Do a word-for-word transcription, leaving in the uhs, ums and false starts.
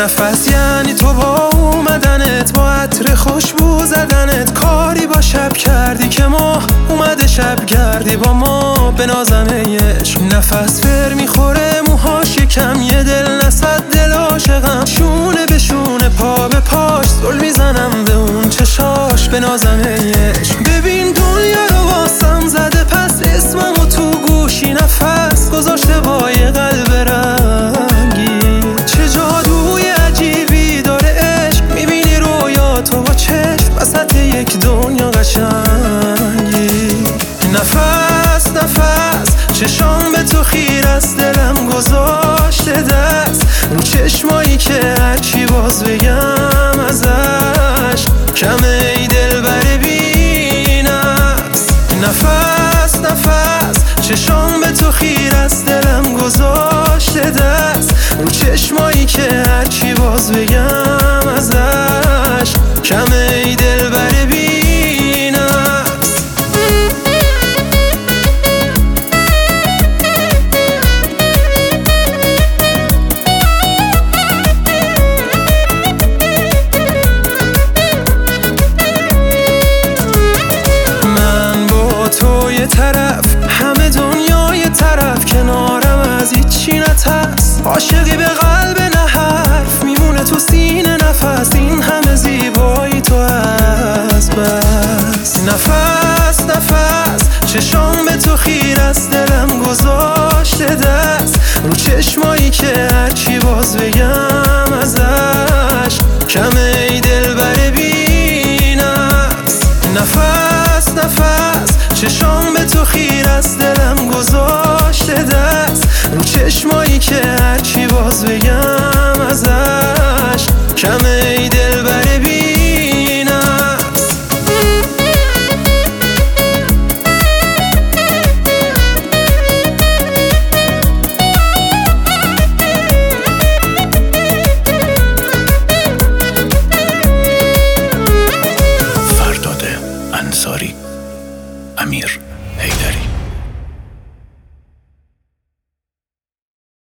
نفس یعنی تو با اومدنت، با عطر خوشبو زدنت، کاری با شب کردی که ما اومده شب گردی با ما به نازنه عشق. نفس فر میخوره موهاش یکم، یه دل نصد دل عاشقم، شونه به شونه پا به پاش زل میزنم به اون چشاش به نازنه عشق. ببین دنیا رو واسم زده پس اسممو تو گوشی نفس گذاشته با یه قلب رنگی. چه جادوی عجیبی داره عشق، میبینی رویاتو با چشم وسط یک دنیا قشنگی. نفس نفس چشام به تو خیر است، دلم گذاشته دست رو چشمایی که هرچی باز بگم ازش کمه ای دل بره بی نفس. نفس نفس چشام به تو خیر است، دلم گذاشته دست رو چشمایی که هرچی باز بگم ازش کمه ای دل بره بی نفس. من با تو یه طرف همه دنیا یه طرف، کنارم از هیچی نترس، عاشقی به قلب نه حرف میمونه تو سینه نفس، این همه زیبایی تو هست بس. نفس نفس چشام به تو خیر است، دلم گذاشته دست رو چشمایی که هرچی باز بگم ازش کمه ای دل بره بی نفس. نفس نفس چشام به تو خیر است، دلم